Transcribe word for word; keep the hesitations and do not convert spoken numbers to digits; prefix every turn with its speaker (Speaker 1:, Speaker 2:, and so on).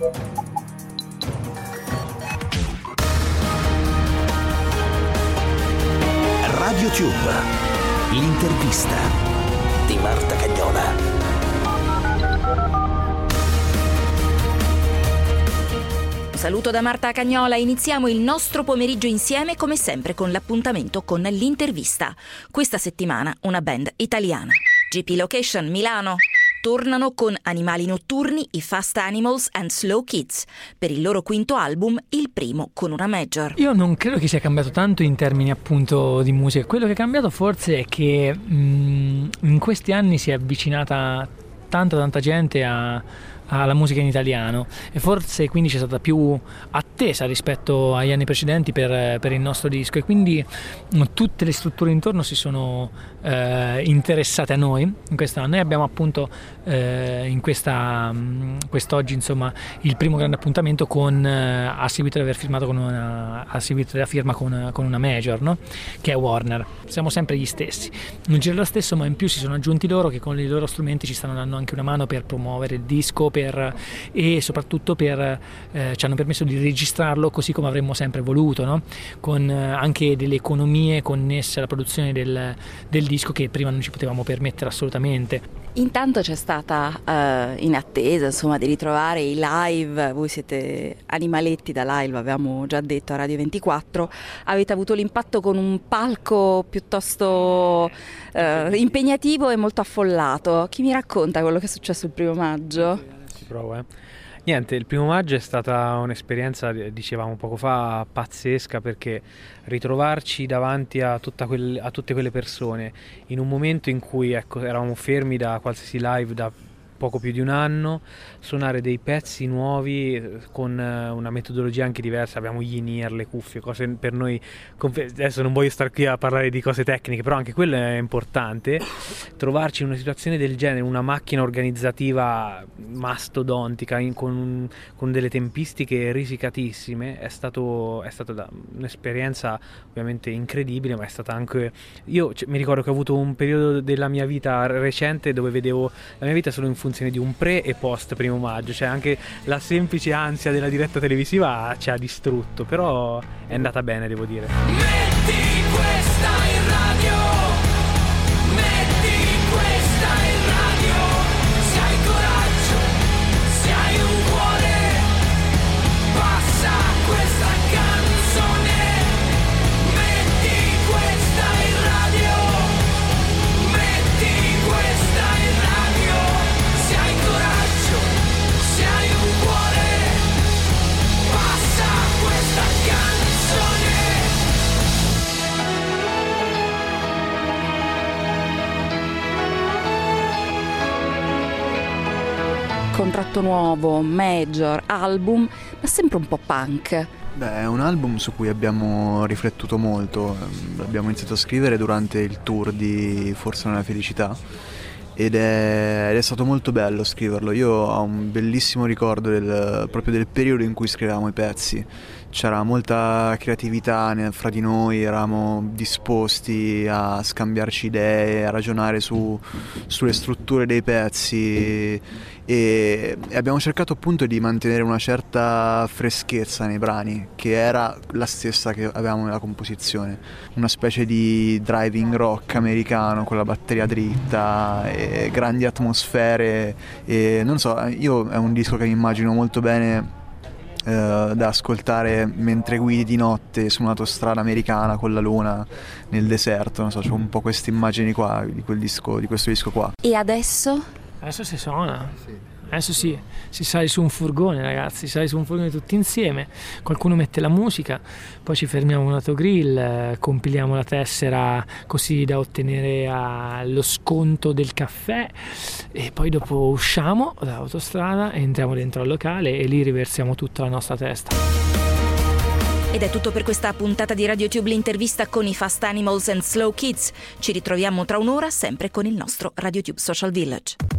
Speaker 1: RadioTube, l'intervista di Marta Cagnola.
Speaker 2: Saluto da Marta Cagnola, iniziamo il nostro pomeriggio insieme come sempre con l'appuntamento con l'intervista. Questa settimana una band italiana. G P Location Milano. Tornano con Animali Notturni, i Fast Animals and Slow Kids, per il loro quinto album, il primo con una major.
Speaker 3: Io non credo che sia cambiato tanto in termini appunto di musica. Quello che è cambiato forse è che mh, in questi anni si è avvicinata tanta tanta gente a alla musica in italiano e forse quindi c'è stata più attesa rispetto agli anni precedenti per, per il nostro disco, e quindi tutte le strutture intorno si sono eh, interessate a noi in quest'anno. Noi abbiamo appunto eh, in questa quest'oggi insomma il primo grande appuntamento con eh, a seguito di aver firmato con una a seguito della firma con, con una major, no? Che è Warner. Siamo sempre gli stessi, non c'è lo stesso, ma in più si sono aggiunti loro che con i loro strumenti ci stanno dando anche una mano per promuovere il disco, per e soprattutto per eh, ci hanno permesso di registrarlo così come avremmo sempre voluto, no? Con eh, anche delle economie connesse alla produzione del, del disco che prima non ci potevamo permettere assolutamente.
Speaker 2: Intanto c'è stata uh, in attesa insomma di ritrovare i live. Voi siete animaletti da live, avevamo già detto a Radio ventiquattro. Avete avuto l'impatto con un palco piuttosto uh, impegnativo e molto affollato. Chi mi racconta quello che è successo il primo maggio?
Speaker 4: Ci provo, eh. Niente, il primo maggio è stata un'esperienza, dicevamo poco fa, pazzesca, perché ritrovarci davanti a, tutta quel, a tutte quelle persone in un momento in cui ecco, eravamo fermi da qualsiasi live da poco più di un anno, suonare dei pezzi nuovi con una metodologia anche diversa. Abbiamo gli in-ear, le cuffie, cose per noi, adesso non voglio stare qui a parlare di cose tecniche, però anche quello è importante. Trovarci in una situazione del genere, una macchina organizzativa mastodontica in, con, con delle tempistiche risicatissime, è stato, è stata da, un'esperienza ovviamente incredibile, ma è stata anche, io cioè, mi ricordo che ho avuto un periodo della mia vita recente dove vedevo la mia vita solo in funzione di un pre e post primo maggio, cioè anche la semplice ansia della diretta televisiva ci ha distrutto, però è andata bene, devo dire.
Speaker 5: Metti questa in radio, metti questa in radio, se hai coraggio, se hai un cuore, passa questa canzone, metti questa in radio, metti questa in radio, se hai coraggio, se hai un cuore, passa questa canzone.
Speaker 2: Contratto nuovo, major, album, ma sempre un po' punk.
Speaker 6: Beh, è un album su cui abbiamo riflettuto molto, l'abbiamo iniziato a scrivere durante il tour di Forse non è felicità ed è, ed è stato molto bello scriverlo. Io ho un bellissimo ricordo del, proprio del periodo in cui scrivevamo i pezzi. C'era molta creatività fra di noi, eravamo disposti a scambiarci idee, a ragionare su, sulle strutture dei pezzi e, e abbiamo cercato appunto di mantenere una certa freschezza nei brani, che era la stessa che avevamo nella composizione, una specie di driving rock americano con la batteria dritta e grandi atmosfere e non so, io è un disco che mi immagino molto bene Uh, da ascoltare mentre guidi di notte su un'autostrada americana con la luna nel deserto, non so, c'ho un po' queste immagini qua di quel disco, di questo disco qua.
Speaker 2: E adesso?
Speaker 3: Adesso si suona. Sì. Adesso sì, si sale su un furgone, ragazzi, si sale su un furgone tutti insieme, qualcuno mette la musica, poi ci fermiamo a un autogrill, compiliamo la tessera così da ottenere uh, lo sconto del caffè e poi dopo usciamo dall'autostrada, entriamo dentro al locale e lì riversiamo tutta la nostra testa.
Speaker 2: Ed è tutto per questa puntata di RadioTube, l'intervista con i Fast Animals and Slow Kids. Ci ritroviamo tra un'ora sempre con il nostro RadioTube Social Village.